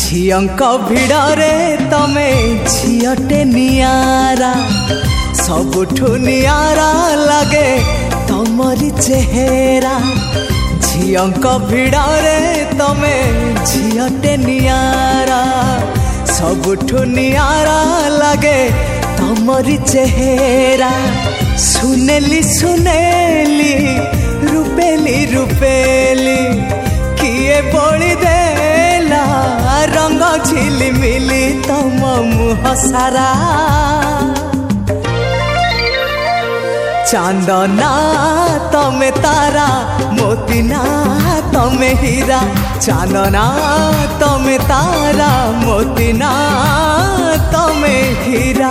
झियंक भिड़रे तमे झियटे नियारा सबुठु नियारा लगे तमरी चेहरा। झियंक भिड़रे तमे झियटे नियारा सबुठु नियारा लगे तमरी चेहरा। सुनेली सुनेली रूपेली रूपेली किए बोली देला रंग झिलिमिली तम मुह सारा। चांदना तमे तारा मोतीना तमे हीरा। चांदना तमे तारा मोतीना तमे हीरा।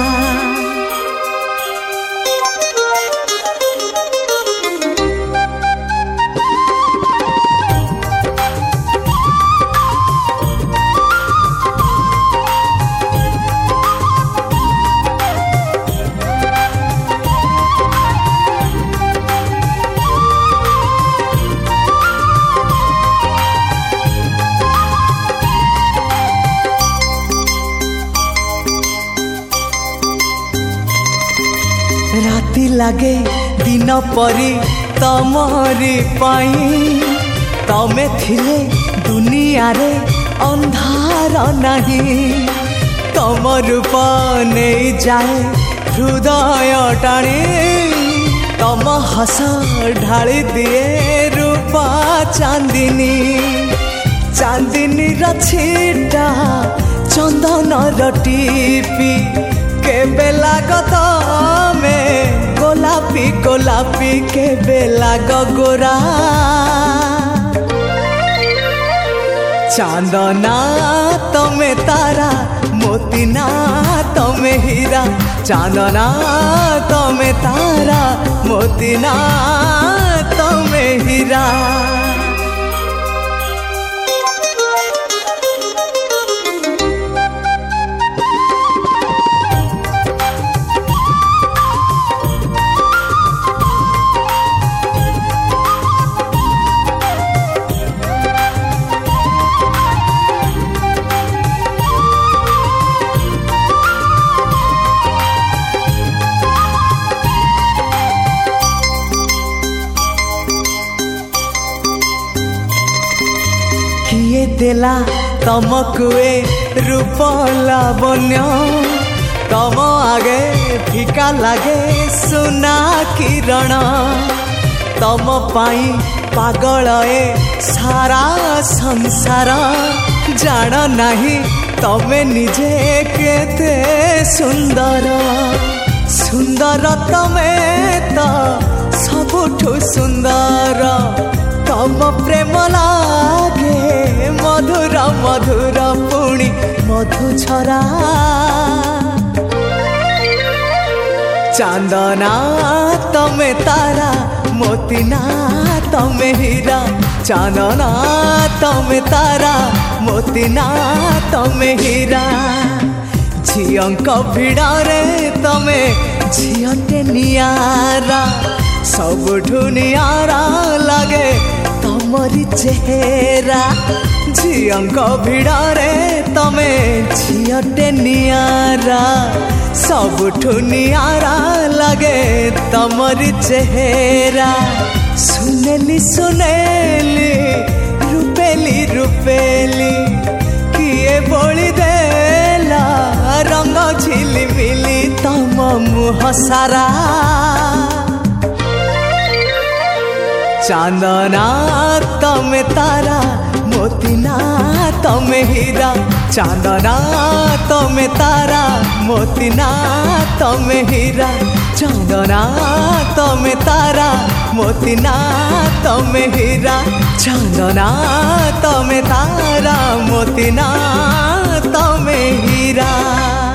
राति लागे दिन परी तमरी पाई। तमे थिले दुनिया रे अंधार नहीं। तम रूप नहीं जाए हृदय टाणी। तम हस ढाली दिए रूपा चांदिनी। चांदिनी रछीटा चंदन रटीपी केबे लागत में गोलापी गोलापी केबे लाग गोरा। चांदना तमे तारा मोतीना तमे हीरा। चांदना तमे तारा मोतीना तमे हीरा। किए देला तमको ए रूप लावण्य। तम आगे फीका लागे सुना किरण। तम पाई पागल ए सारा संसार। जान नहीं तमे निजे केते सुंदर। सुंदर तमे तो सबुठु सुंदर। तम प्रेम लागे मधुर मधुर पुणी मधुछरा। चांदना तमे तारा मोतीना तमे हीरा। चांदना तमे तारा मोतीना तमे हीरा। झियंक भिड़रे तमे झियटे नियारा सबुठु नियारा लगे तमरी चेहरा। झियंक भिड़रे तमे झियटे नियारा सबुठु नियारा लगे तमरी चेहरा। सुनेली सुनेली रूपेली रूपेली किए बोली देला रंग झिलिमिली तम मुह सारा। चांदना तमे तारा मोतीना तमे हीरा। चांदना तमे तारा मोतीना तमे हीरा। चांदना तमे तारा मोतीना तमे हीरा। चांदना तमे तारा मोतीना तमे हीरा।